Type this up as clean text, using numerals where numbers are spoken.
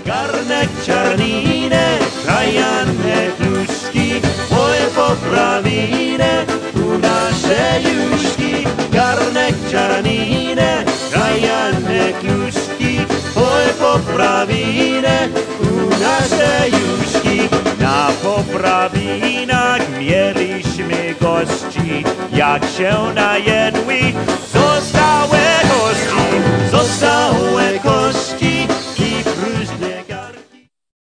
Garnek czarninek, krajanek ludzki, oj poprawinę u nasze juszki. Garnek czarninek, krajanek ludzki, oj poprawinę u nasze juszki. Na poprawinach mieliśmy gości, jak się najedli, zostałe kości.